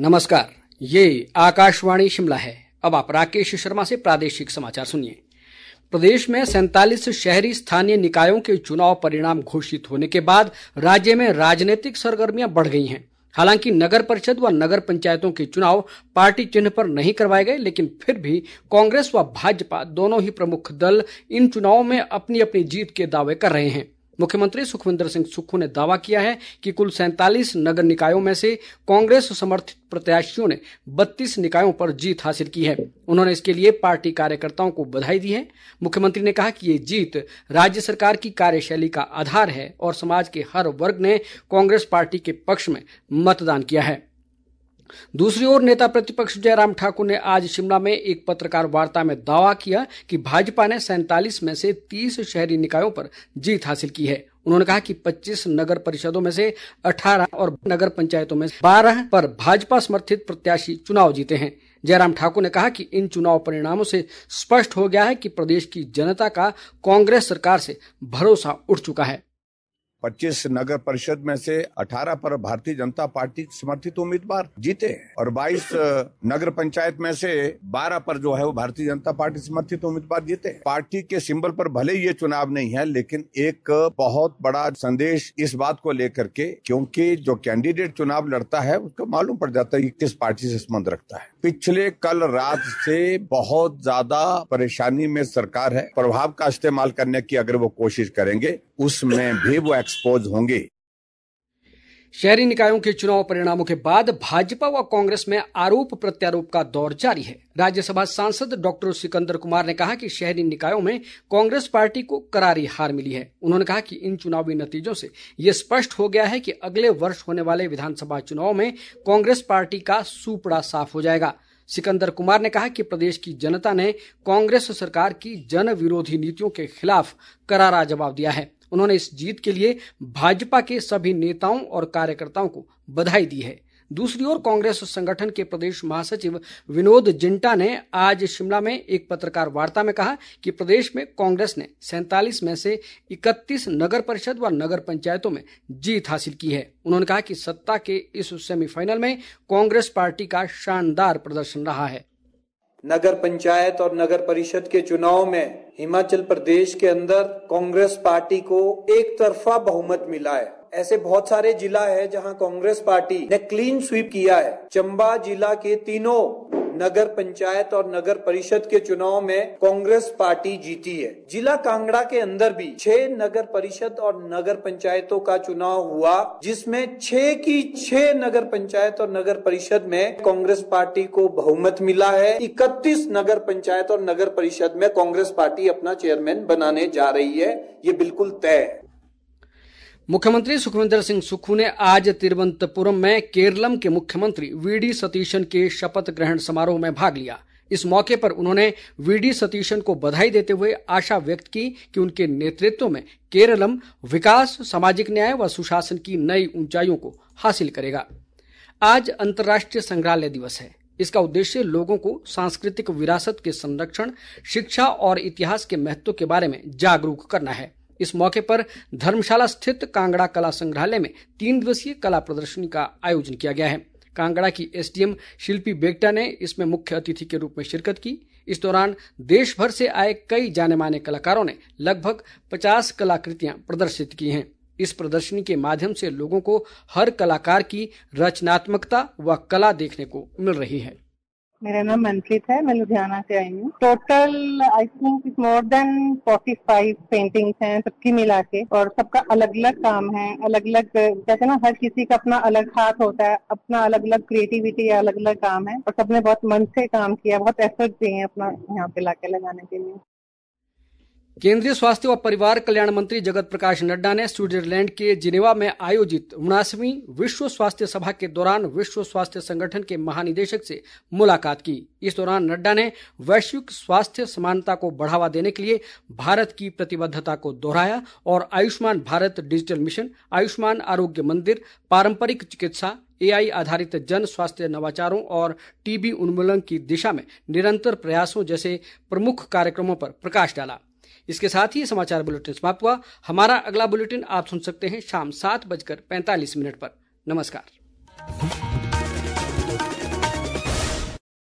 नमस्कार, ये आकाशवाणी शिमला है। अब आप राकेश शर्मा से प्रादेशिक समाचार सुनिए। प्रदेश में 47 शहरी स्थानीय निकायों के चुनाव परिणाम घोषित होने के बाद राज्य में राजनीतिक सरगर्मियां बढ़ गई हैं। हालांकि नगर परिषद व नगर पंचायतों के चुनाव पार्टी चिन्ह पर नहीं करवाए गए, लेकिन फिर भी कांग्रेस व भाजपा दोनों ही प्रमुख दल इन चुनावों में अपनी अपनी जीत के दावे कर रहे हैं। मुख्यमंत्री सुखविंदर सिंह सुक्खू ने दावा किया है कि कुल 47 नगर निकायों में से कांग्रेस समर्थित प्रत्याशियों ने 32 निकायों पर जीत हासिल की है। उन्होंने इसके लिए पार्टी कार्यकर्ताओं को बधाई दी है। मुख्यमंत्री ने कहा कि ये जीत राज्य सरकार की कार्यशैली का आधार है और समाज के हर वर्ग ने कांग्रेस पार्टी के पक्ष में मतदान किया है। दूसरी ओर नेता प्रतिपक्ष जयराम ठाकुर ने आज शिमला में एक पत्रकार वार्ता में दावा किया कि भाजपा ने 47 में से 30 शहरी निकायों पर जीत हासिल की है। उन्होंने कहा कि 25 नगर परिषदों में से 18 और नगर पंचायतों में 12 पर भाजपा समर्थित प्रत्याशी चुनाव जीते हैं। जयराम ठाकुर ने कहा कि इन चुनाव परिणामों से स्पष्ट हो गया है कि प्रदेश की जनता का कांग्रेस सरकार से भरोसा उठ चुका है। 25 नगर परिषद में से 18 पर भारतीय जनता पार्टी समर्थित उम्मीदवार जीते और 22 नगर पंचायत में से 12 पर जो है वो भारतीय जनता पार्टी समर्थित उम्मीदवार जीते। पार्टी के सिंबल पर भले ये चुनाव नहीं है, लेकिन एक बहुत बड़ा संदेश इस बात को लेकर के, क्योंकि जो कैंडिडेट चुनाव लड़ता है उसको मालूम पड़ जाता है कि किस पार्टी से संबंध रखता है। पिछले कल रात से बहुत ज्यादा परेशानी में सरकार है। प्रभाव का इस्तेमाल करने की अगर वो कोशिश करेंगे उसमें भी वो एक्सपोज होंगे। शहरी निकायों के चुनाव परिणामों के बाद भाजपा व कांग्रेस में आरोप प्रत्यारोप का दौर जारी है। राज्यसभा सांसद डॉक्टर सिकंदर कुमार ने कहा कि शहरी निकायों में कांग्रेस पार्टी को करारी हार मिली है। उन्होंने कहा कि इन चुनावी नतीजों से ये स्पष्ट हो गया है कि अगले वर्ष होने वाले विधानसभा चुनाव में कांग्रेस पार्टी का सूपड़ा साफ हो जाएगा। सिकंदर कुमार ने कहा कि प्रदेश की जनता ने कांग्रेस सरकार की जन विरोधी नीतियों के खिलाफ करारा जवाब दिया है। उन्होंने इस जीत के लिए भाजपा के सभी नेताओं और कार्यकर्ताओं को बधाई दी है। दूसरी ओर कांग्रेस संगठन के प्रदेश महासचिव विनोद जिंटा ने आज शिमला में एक पत्रकार वार्ता में कहा कि प्रदेश में कांग्रेस ने 47 में से 31 नगर परिषद व नगर पंचायतों में जीत हासिल की है। उन्होंने कहा कि सत्ता के इस सेमीफाइनल में कांग्रेस पार्टी का शानदार प्रदर्शन रहा है। नगर पंचायत और नगर परिषद के चुनाव में हिमाचल प्रदेश के अंदर कांग्रेस पार्टी को एक तरफा बहुमत मिला है। ऐसे बहुत सारे जिला है जहां कांग्रेस पार्टी ने क्लीन स्वीप किया है। चंबा जिला के तीनों नगर पंचायत और नगर परिषद के चुनाव में कांग्रेस पार्टी जीती है। जिला कांगड़ा के अंदर भी 6 नगर परिषद और नगर पंचायतों का चुनाव हुआ, जिसमें 6 की 6 नगर पंचायत और नगर परिषद में कांग्रेस पार्टी को बहुमत मिला है। 31 नगर पंचायत और नगर परिषद में कांग्रेस पार्टी अपना चेयरमैन बनाने जा रही है। ये बिल्कुल तय है। मुख्यमंत्री सुखविंदर सिंह सुक्खू ने आज तिरुवनंतपुरम में केरलम के मुख्यमंत्री वीडी सतीशन के शपथ ग्रहण समारोह में भाग लिया। इस मौके पर उन्होंने वीडी सतीशन को बधाई देते हुए आशा व्यक्त की कि उनके नेतृत्व में केरलम विकास, सामाजिक न्याय व सुशासन की नई ऊंचाइयों को हासिल करेगा। आज अंतर्राष्ट्रीय संग्रहालय दिवस है। इसका उद्देश्य लोगों को सांस्कृतिक विरासत के संरक्षण, शिक्षा और इतिहास के महत्व के बारे में जागरूक करना है। इस मौके पर धर्मशाला स्थित कांगड़ा कला संग्रहालय में 3 दिवसीय कला प्रदर्शनी का आयोजन किया गया है। कांगड़ा की एसडीएम शिल्पी बेगटा ने इसमें मुख्य अतिथि के रूप में शिरकत की। इस दौरान देश भर से आए कई जाने माने कलाकारों ने लगभग 50 कलाकृतियां प्रदर्शित की हैं। इस प्रदर्शनी के माध्यम से लोगों को हर कलाकार की रचनात्मकता व कला देखने को मिल रही है। मेरा नाम मनप्रीत है, मैं लुधियाना से आई हूँ। Total I think it's more than 45 paintings हैं सबकी मिला के, और सबका अलग अलग काम है। अलग अलग जैसे ना हर किसी का अपना अलग हाथ होता है, अपना अलग अलग क्रिएटिविटी है, अलग अलग काम है, और सबने बहुत मन से काम किया, बहुत एफर्ट दिए हैं अपना यहाँ पे लाके लगाने के लिए। केंद्रीय स्वास्थ्य व परिवार कल्याण मंत्री जगत प्रकाश नड्डा ने स्विट्जरलैंड के जिनेवा में आयोजित 79वीं विश्व स्वास्थ्य सभा के दौरान विश्व स्वास्थ्य संगठन के महानिदेशक से मुलाकात की। इस दौरान नड्डा ने वैश्विक स्वास्थ्य समानता को बढ़ावा देने के लिए भारत की प्रतिबद्धता को दोहराया और आयुष्मान भारत डिजिटल मिशन, आयुष्मान आरोग्य मंदिर, पारंपरिक चिकित्सा, एआई आधारित जन स्वास्थ्य नवाचारों और टीबी उन्मूलन की दिशा में निरंतर प्रयासों जैसे प्रमुख कार्यक्रमों पर प्रकाश डाला। इसके साथ ही समाचार बुलेटिन समाप्त हुआ। हमारा अगला बुलेटिन आप सुन सकते हैं शाम 7:45 पर। नमस्कार।